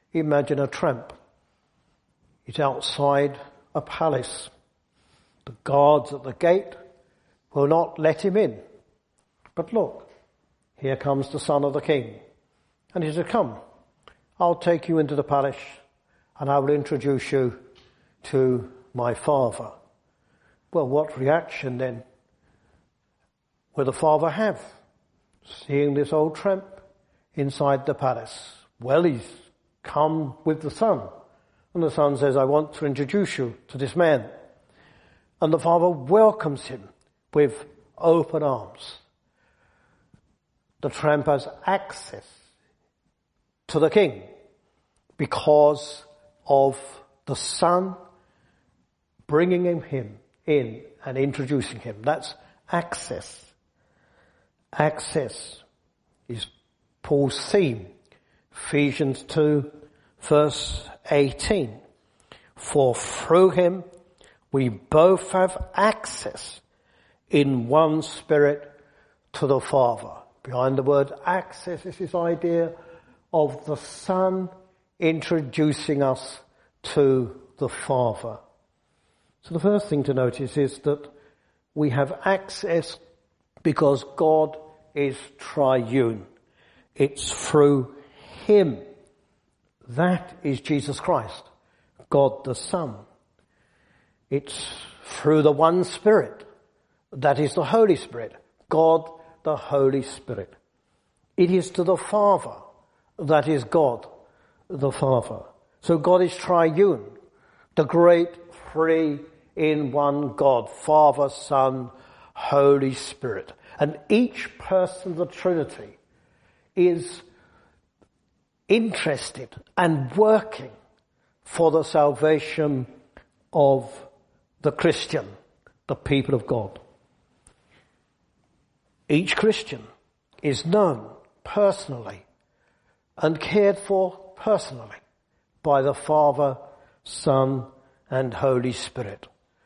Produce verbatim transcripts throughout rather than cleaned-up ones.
Imagine a tramp. He's outside a palace. The guards at the gate will not let him in. But look, here comes the son of the king. And he said, come, I'll take you into the palace and I will introduce you to my father. Well, what reaction then will the father have, seeing this old tramp inside the palace? Well, he's come with the son. And the son says, I want to introduce you to this man. And the father welcomes him with open arms. The tramp has access to the king because of the son bringing him, him in and introducing him. That's access. Access is Paul's theme. Ephesians two, verse eighteen. For through him we both have access in one spirit to the Father. Behind the word access is this idea of the Son introducing us to the Father. So the first thing to notice is that we have access because God is triune. It's through him. That is Jesus Christ, God the Son. It's through the one Spirit. That is the Holy Spirit, God the Holy Spirit. It is to the Father, that is God the Father. So God is triune, the great three in one God, Father, Son, Holy Spirit. And each person of the Trinity is interested and working for the salvation of the Christian, the people of God. Each Christian is known personally and cared for personally by the Father, Son, and Holy Spirit.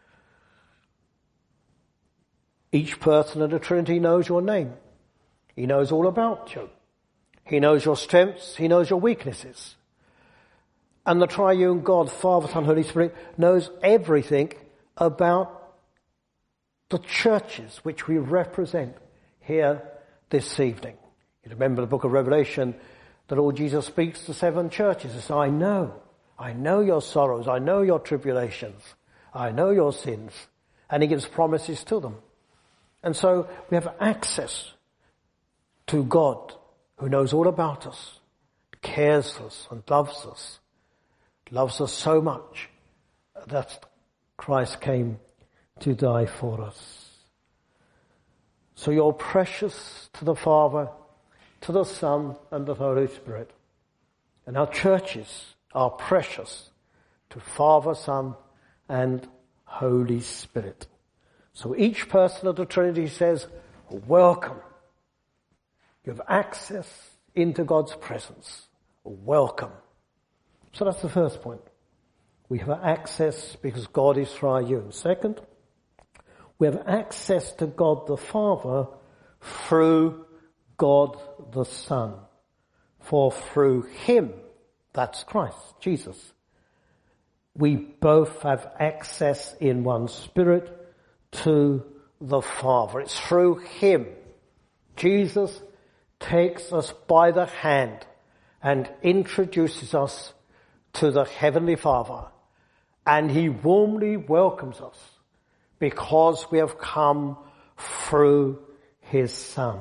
Each person of the Trinity knows your name. He knows all about you. He knows your strengths. He knows your weaknesses. And the triune God, Father, Son, Holy Spirit, knows everything about the churches which we represent here this evening. You remember the book of Revelation, the Lord Jesus speaks to seven churches. He says, I know, I know your sorrows, I know your tribulations, I know your sins. And he gives promises to them. And so we have access to God who knows all about us, cares for us and loves us, loves us so much that Christ came to die for us. So you're precious to the Father, to the Son, and the Holy Spirit. And our churches are precious to Father, Son, and Holy Spirit. So each person of the Trinity says, welcome. You have access into God's presence. Welcome. So that's the first point. We have access because God is triune. Second, we have access to God the Father through God the Son. For through him, that's Christ, Jesus, we both have access in one Spirit to the Father. It's through him. Jesus takes us by the hand and introduces us to the Heavenly Father. And he warmly welcomes us because we have come through his Son.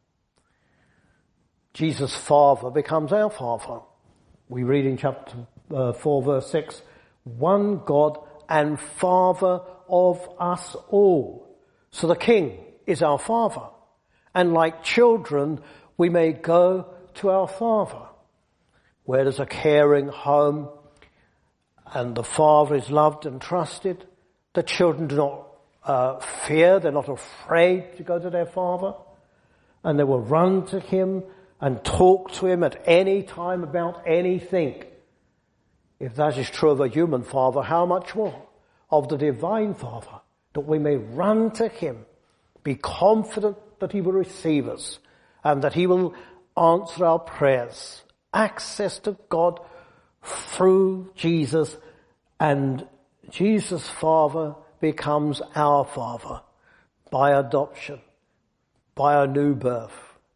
Jesus' Father becomes our Father. We read in chapter uh, four, verse six, one God and Father of us all. So the King is our Father. And like children, we may go to our Father. Where there's a caring home and the Father is loved and trusted, the children do not uh, fear, they're not afraid to go to their Father. And they will run to him and talk to him at any time about anything. If that is true of a human father, how much more of the divine Father, that we may run to him, be confident that he will receive us and that he will answer our prayers. Access to God through Jesus, and Jesus' Father becomes our Father by adoption, by a new birth.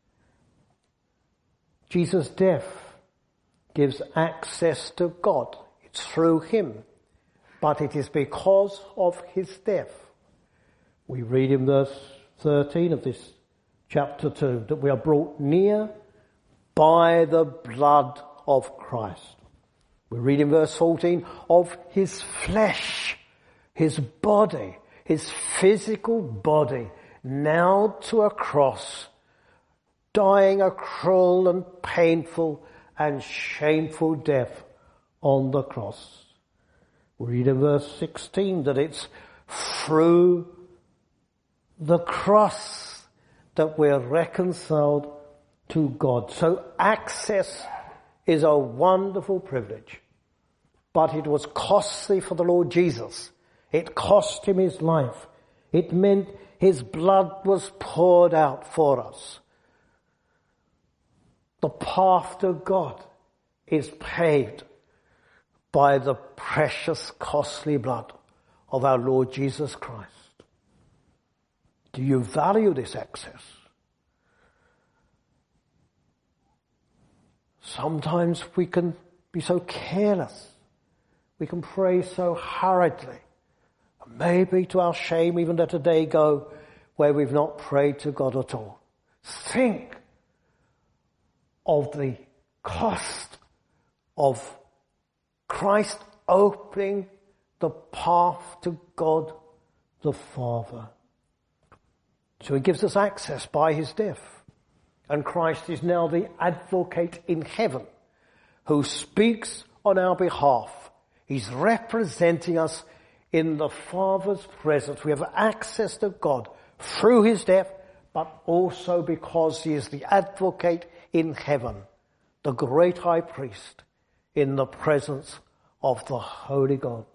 Jesus' death gives access to God. It's through him, but it is because of his death. We read in verse thirteen of this chapter two that we are brought near by the blood of Christ. We read in verse fourteen of his flesh, his body, his physical body nailed to a cross, dying a cruel and painful and shameful death on the cross. We read in verse sixteen that it's through the cross that we're reconciled to God. So access is a wonderful privilege, but it was costly for the Lord Jesus. It cost him his life. It meant his blood was poured out for us. The path to God is paved by the precious, costly blood of our Lord Jesus Christ. Do you value this access? Sometimes we can be so careless. We can pray so hurriedly. Maybe to our shame even let a day go where we've not prayed to God at all. Think of the cost of Christ opening the path to God the Father. So he gives us access by his death. And Christ is now the advocate in heaven who speaks on our behalf. He's representing us in the Father's presence. We have access to God through his death, but also because he is the advocate in heaven, the great high priest in the presence of the Holy God.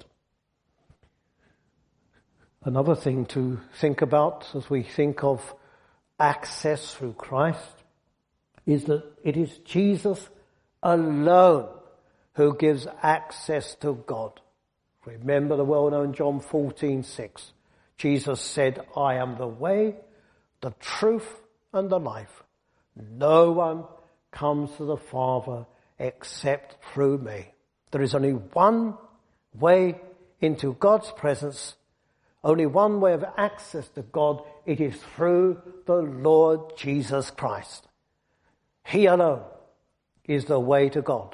Another thing to think about as we think of access through Christ is that it is Jesus alone who gives access to God. Remember the well-known John fourteen six. Jesus said, I am the way, the truth, and the life. No one comes to the Father except through me. There is only one way into God's presence, only one way of access to God. It is through the Lord Jesus Christ. He alone is the way to God.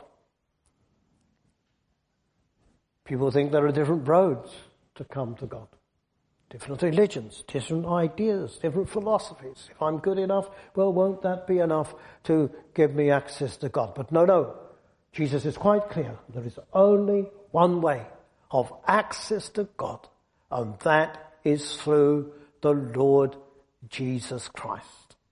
People think there are different roads to come to God. Different religions, different ideas, different philosophies. If I'm good enough, well, won't that be enough to give me access to God? But no, no. Jesus is quite clear. There is only one way of access to God, and that is through the Lord Jesus Christ.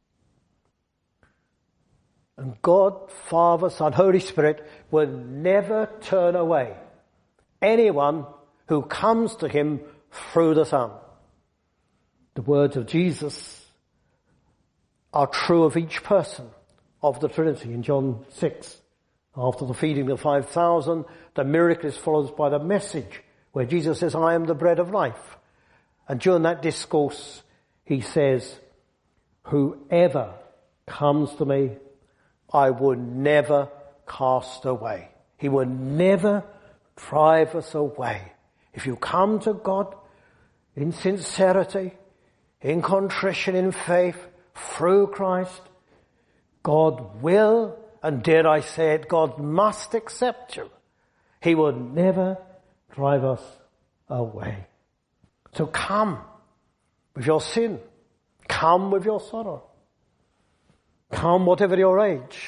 And God, Father, Son, Holy Spirit will never turn away anyone who comes to him through the Son. The words of Jesus are true of each person of the Trinity. In John six, after the feeding of five thousand, the miracle is followed by the message where Jesus says, I am the bread of life. And during that discourse, he says, whoever comes to me, I will never cast away. He will never drive us away. If you come to God in sincerity, in contrition, in faith, through Christ, God will, and dare I say it, God must accept you. He will never drive us away. So come with your sin. Come with your sorrow. Come whatever your age.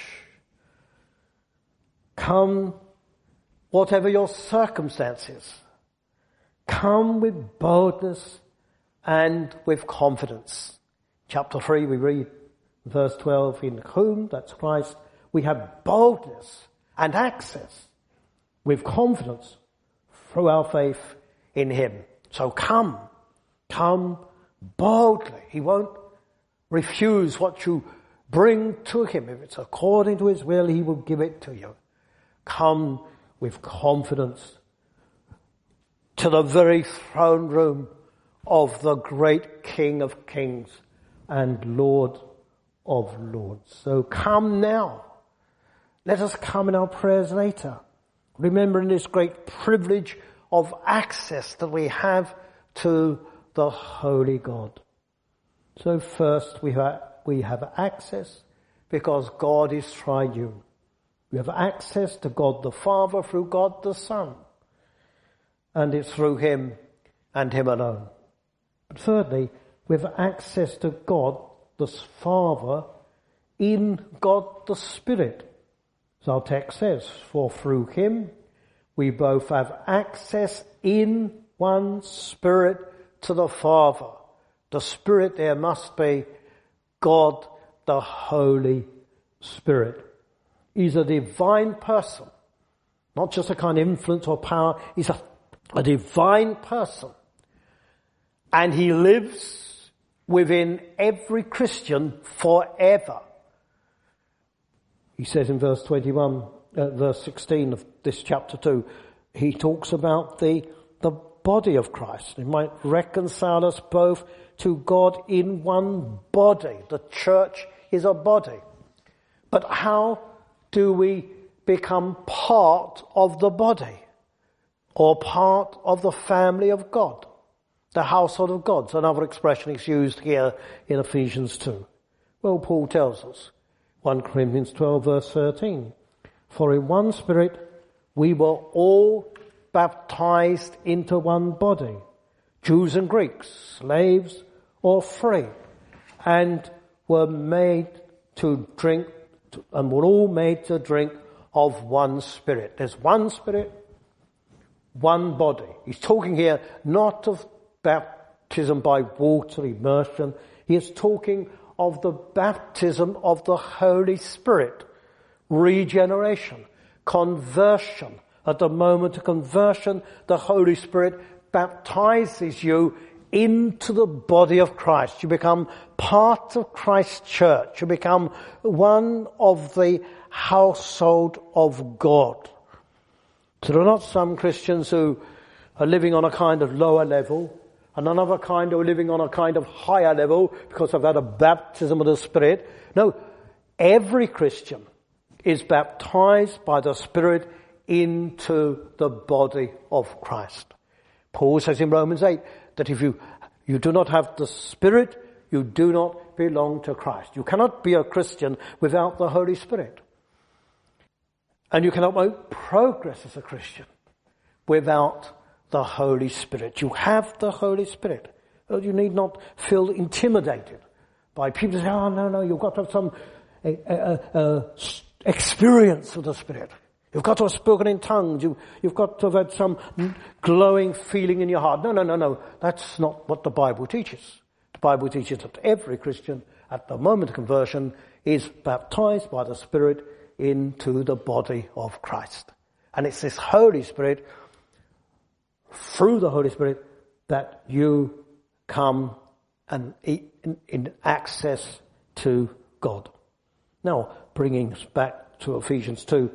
Come whatever your circumstances. Come with boldness and with confidence. Chapter three, we read verse twelve, in whom, that's Christ, we have boldness and access with confidence through our faith in him. So come, come boldly. He won't refuse what you bring to him. If it's according to his will, he will give it to you. Come with confidence to the very throne room of the great King of Kings and Lord of Lords. So come now. Let us come in our prayers later, remembering this great privilege of access that we have to the Holy God. So first we have, we have access because God is triune. We have access to God the Father through God the Son. And it's through him and him alone. But thirdly, we have access to God the Father in God the Spirit. So our text says, for through him we both have access in one Spirit to the Father. The Spirit there must be God the Holy Spirit. He's a divine person, not just a kind of influence or power. He's a, a divine person. And he lives within every Christian forever. He says in verse twenty-one, uh, verse sixteen of this chapter two, he talks about the, the body of Christ. He might reconcile us both to God in one body. The church is a body. But how do we become part of the body or part of the family of God? The household of God. So another expression is used here in Ephesians two. Well, Paul tells us, First Corinthians twelve verse thirteen, for in one Spirit we were all baptized into one body, Jews and Greeks, slaves or free, and were made to drink, and were all made to drink of one Spirit. There's one Spirit, one body. He's talking here not of baptism by water, immersion. He is talking of the baptism of the Holy Spirit, regeneration, conversion. At the moment of conversion, the Holy Spirit baptizes you into the body of Christ. You become part of Christ's church. You become one of the household of God. So there are not some Christians who are living on a kind of lower level, and another kind who are living on a kind of higher level because they've had a baptism of the Spirit. No, every Christian is baptized by the Spirit into the body of Christ. Paul says in Romans eight that if you, you do not have the Spirit, you do not belong to Christ. You cannot be a Christian without the Holy Spirit. And you cannot make progress as a Christian without the Holy Spirit. You have the Holy Spirit. You need not feel intimidated by people who say, oh, no, no, you've got to have some uh, uh, uh, experience of the Spirit. You've got to have spoken in tongues. You, you've got to have had some glowing feeling in your heart. No, no, no, no. That's not what the Bible teaches. The Bible teaches that every Christian at the moment of conversion is baptized by the Spirit into the body of Christ. And it's this Holy Spirit, through the Holy Spirit, that you come and in, in access to God. Now, bringing us back to Ephesians two,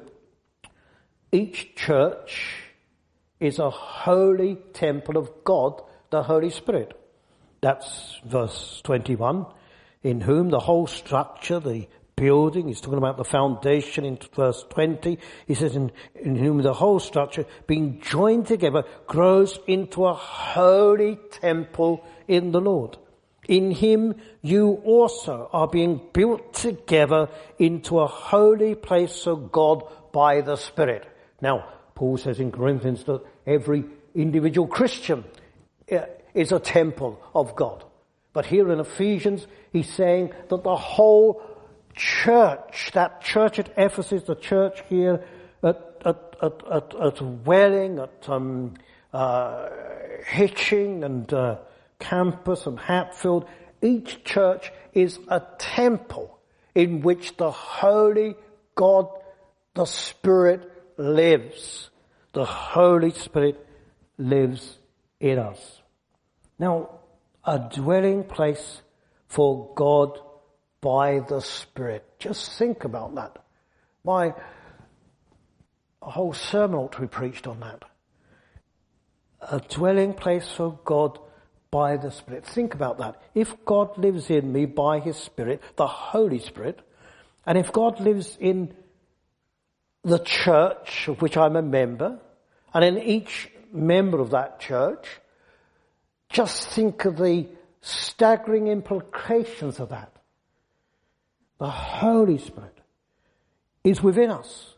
each church is a holy temple of God, the Holy Spirit. That's verse twenty-one, in whom the whole structure, the building, he's talking about the foundation in verse twenty. He says, in, in whom the whole structure, being joined together, grows into a holy temple in the Lord. In him you also are being built together into a holy place of God by the Spirit. Now, Paul says in Corinthians that every individual Christian is a temple of God. But here in Ephesians, he's saying that the whole church, that church at Ephesus, the church here at, at, at, at, at Welling, at um, uh, Hitching and uh, Campus and Hatfield, each church is a temple in which the Holy God, the Spirit, lives. The Holy Spirit lives in us. Now, a dwelling place for God by the Spirit. Just think about that. Why, A whole sermon ought to be preached on that. A dwelling place for God by the Spirit. Think about that. If God lives in me by his Spirit, the Holy Spirit, and if God lives in the church of which I'm a member, and in each member of that church, just think of the staggering implications of that. The Holy Spirit is within us,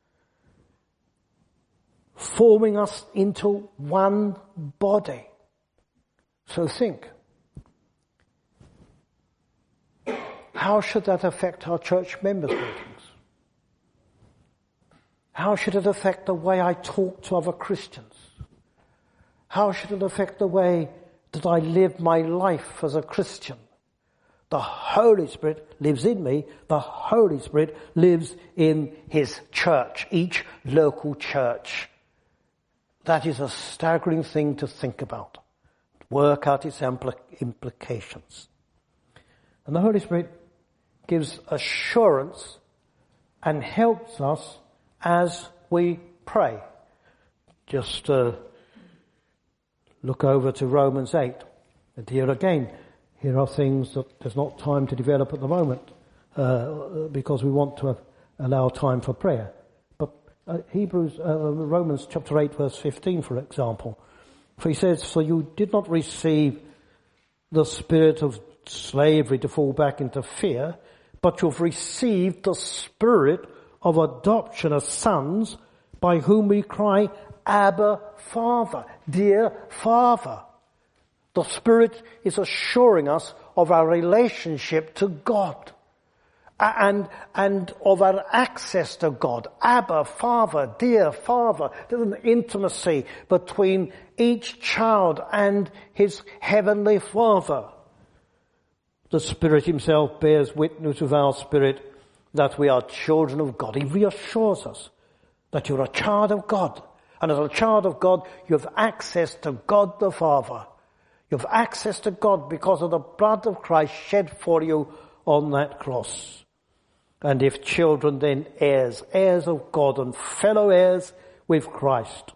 forming us into one body. So think, how should that affect our church members' meetings? How should it affect the way I talk to other Christians? How should it affect the way that I live my life as a Christian? The Holy Spirit lives in me. The Holy Spirit lives in his church, each local church. That is a staggering thing to think about. Work out its implications. And the Holy Spirit gives assurance and helps us as we pray. Just uh, look over to Romans eight. And here again, here are things that there's not time to develop at the moment uh, because we want to allow time for prayer. But uh, Hebrews, uh, Romans chapter eight verse fifteen, for example. For he says, "For you did not receive the spirit of slavery to fall back into fear, but you've received the spirit of adoption as sons, by whom we cry, Abba, Father, dear Father." The Spirit is assuring us of our relationship to God and, and of our access to God. Abba, Father, dear Father. There's an intimacy between each child and his heavenly Father. The Spirit himself bears witness with our spirit that we are children of God. He reassures us that you're a child of God. And as a child of God, you have access to God the Father. You have access to God because of the blood of Christ shed for you on that cross. And if children, then heirs, heirs of God and fellow heirs with Christ,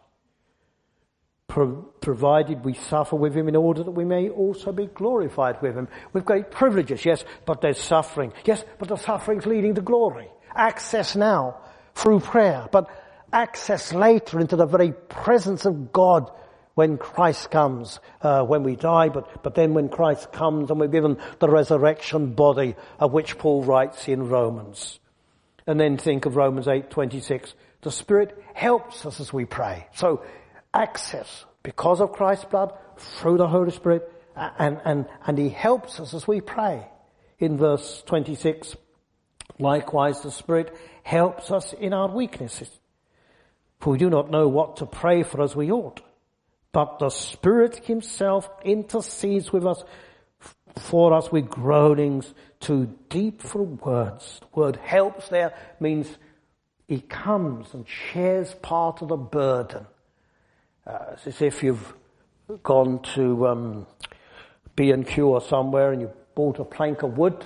Pro- provided we suffer with him in order that we may also be glorified with him. With great privileges, yes, but there's suffering. Yes, but the suffering's leading to glory. Access now through prayer, but access later into the very presence of God when Christ comes, uh, when we die, but, but then when Christ comes and we're given the resurrection body of which Paul writes in Romans. And then think of Romans eight twenty-six. The Spirit helps us as we pray. So access because of Christ's blood through the Holy Spirit, and, and, and he helps us as we pray. In verse twenty-six, likewise the Spirit helps us in our weaknesses. For we do not know what to pray for as we ought. But the Spirit himself intercedes with us, for us with groanings too deep for words. The word helps there means he comes and shares part of the burden. Uh, it's as if you've gone to um, B and Q or somewhere and you bought a plank of wood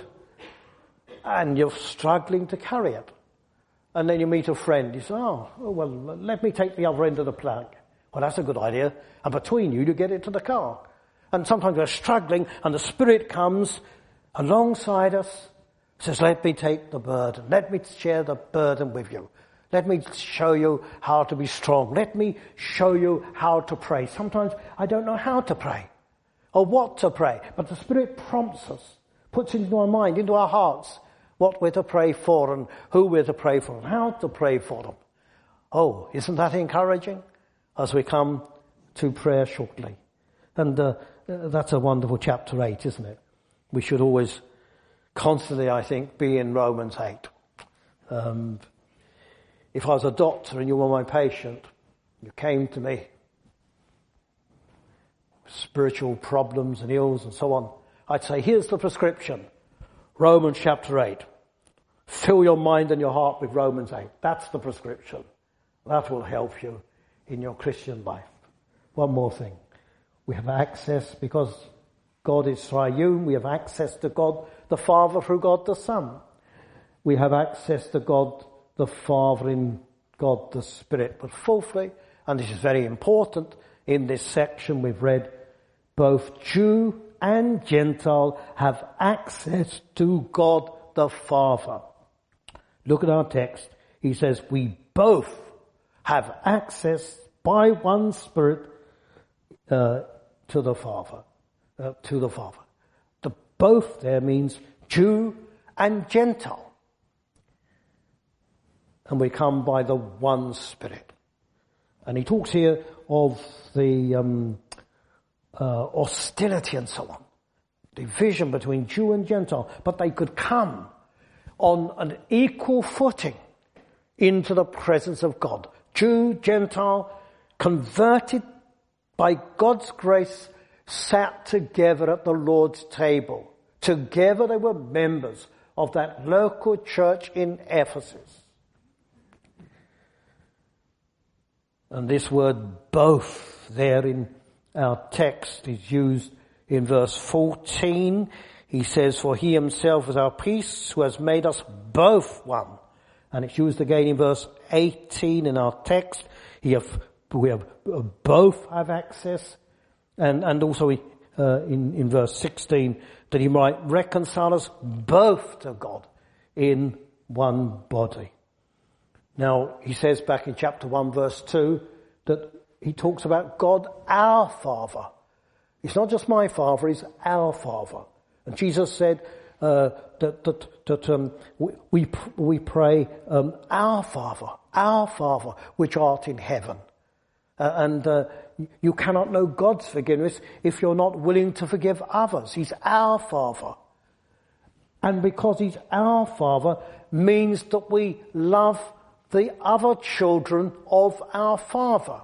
and you're struggling to carry it. And then you meet a friend. You say, oh, well, let me take the other end of the plank. Well, that's a good idea. And between you, you get it to the car. And sometimes we're struggling and the Spirit comes alongside us, says, let me take the burden. Let me share the burden with you. Let me show you how to be strong. Let me show you how to pray. Sometimes I don't know how to pray or what to pray, but the Spirit prompts us, puts into our mind, into our hearts, what we're to pray for and who we're to pray for and how to pray for them. Oh, isn't that encouraging as we come to prayer shortly? And uh, that's a wonderful chapter eight, isn't it? We should always constantly, I think, be in Romans eight. Um, if I was a doctor and you were my patient, you came to me, spiritual problems and ills and so on, I'd say, here's the prescription. Romans chapter eight. Fill your mind and your heart with Romans eight. That's the prescription. That will help you in your Christian life. One more thing. We have access because God is triune. We have access to God the Father through God the Son. We have access to God the Father in God the Spirit. But fourthly, and this is very important, in this section we've read, both Jew and Gentile have access to God the Father. Look at our text. He says, we both have access by one Spirit uh, to the Father. Uh, to the Father. The both there means Jew and Gentile. And we come by the one Spirit. And he talks here of the um, uh, hostility and so on. Division between Jew and Gentile. But they could come on an equal footing into the presence of God. Jew, Gentile, converted by God's grace, sat together at the Lord's table. Together they were members of that local church in Ephesus. And this word both there in our text is used in verse fourteen. He says, for he himself is our peace, who has made us both one. And it's used again in verse eighteen in our text. He have, we have uh, both have access. And, and also uh, in, in verse sixteen, that he might reconcile us both to God in one body. Now, he says back in chapter one, verse two, that he talks about God, our Father. It's not just my Father, it's our Father. And Jesus said uh, that that, that um, we we pray, um, our Father, our Father, which art in heaven. Uh, and uh, you cannot know God's forgiveness if you're not willing to forgive others. He's our Father. And because he's our Father means that we love the other children of our Father.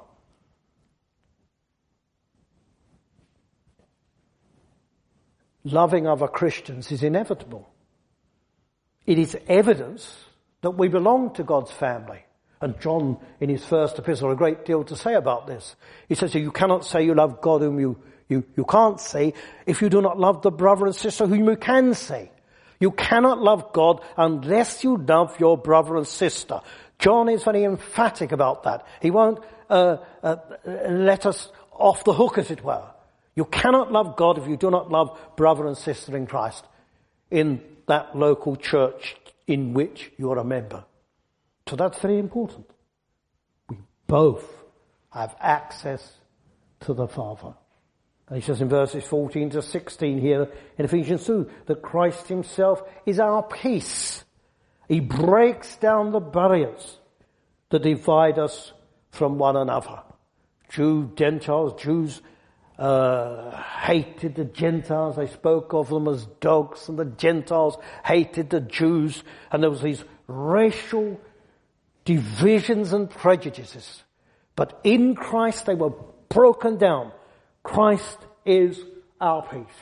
Loving other Christians is inevitable. It is evidence that we belong to God's family. And John, in his first epistle, has a great deal to say about this. He says, you cannot say you love God whom you, you, you can't see if you do not love the brother and sister whom you can see. You cannot love God unless you love your brother and sister. John is very emphatic about that. He won't uh, uh, let us off the hook, as it were. You cannot love God if you do not love brother and sister in Christ in that local church in which you are a member. So that's very important. We both have access to the Father. And he says in verses fourteen to sixteen here in Ephesians two that Christ himself is our peace. He breaks down the barriers that divide us from one another. Jew, Gentiles, Jews uh, hated the Gentiles. They spoke of them as dogs, and the Gentiles hated the Jews. And there was these racial divisions and prejudices. But in Christ they were broken down. Christ is our peace.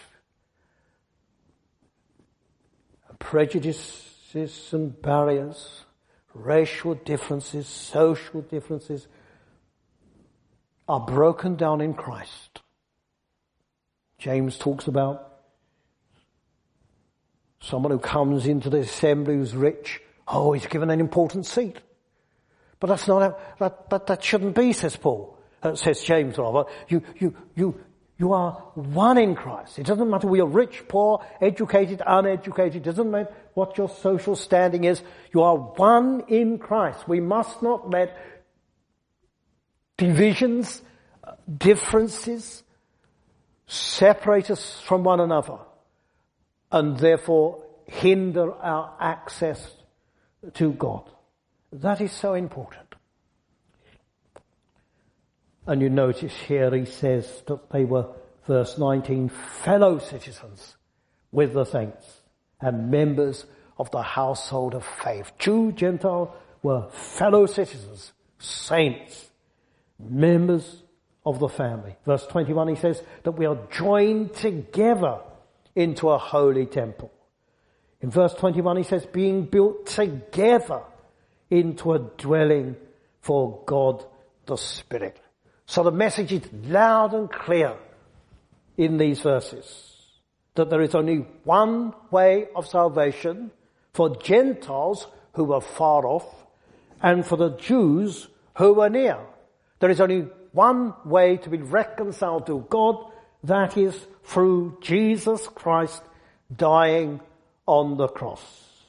Prejudices and barriers, racial differences, social differences are broken down in Christ. James talks about someone who comes into the assembly who's rich. Oh, he's given an important seat. But that's not how, that, that, that shouldn't be, says Paul, uh, says James rather. You, you, you, you are one in Christ. It doesn't matter whether you're rich, poor, educated, uneducated. It doesn't matter what your social standing is. You are one in Christ. We must not let divisions, differences separate us from one another and therefore hinder our access to God. That is so important. And you notice here he says that they were, verse nineteen, fellow citizens with the saints and members of the household of faith. Jew, Gentile were fellow citizens, saints, members of the family. Verse twenty-one he says that we are joined together into a holy temple. In verse twenty-one he says being built together into a dwelling for God the Spirit. So the message is loud and clear in these verses that there is only one way of salvation for Gentiles who are far off and for the Jews who were near. There is only one way to be reconciled to God, that is through Jesus Christ dying on the cross.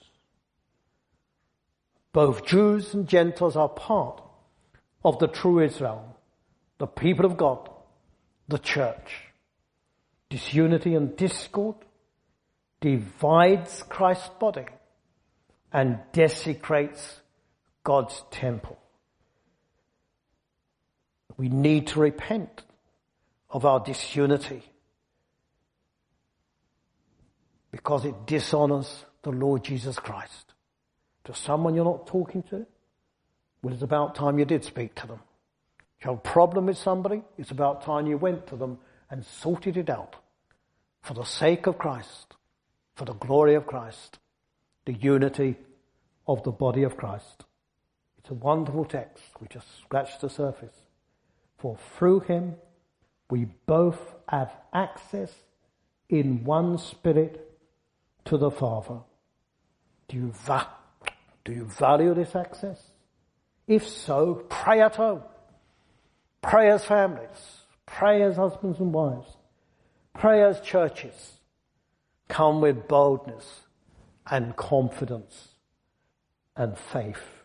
Both Jews and Gentiles are part of the true Israel, the people of God, the church. Disunity and discord divides Christ's body and desecrates God's temple. We need to repent of our disunity because it dishonors the Lord Jesus Christ. To someone you're not talking to, well, it's about time you did speak to them. If you have a problem with somebody, it's about time you went to them and sorted it out for the sake of Christ, for the glory of Christ, the unity of the body of Christ. It's a wonderful text. We just scratched the surface. For through him we both have access in one spirit to the Father. Do you, va- do you value this access? If so, pray at home. Pray as families. Pray as husbands and wives. Pray as churches. Come with boldness and confidence and faith.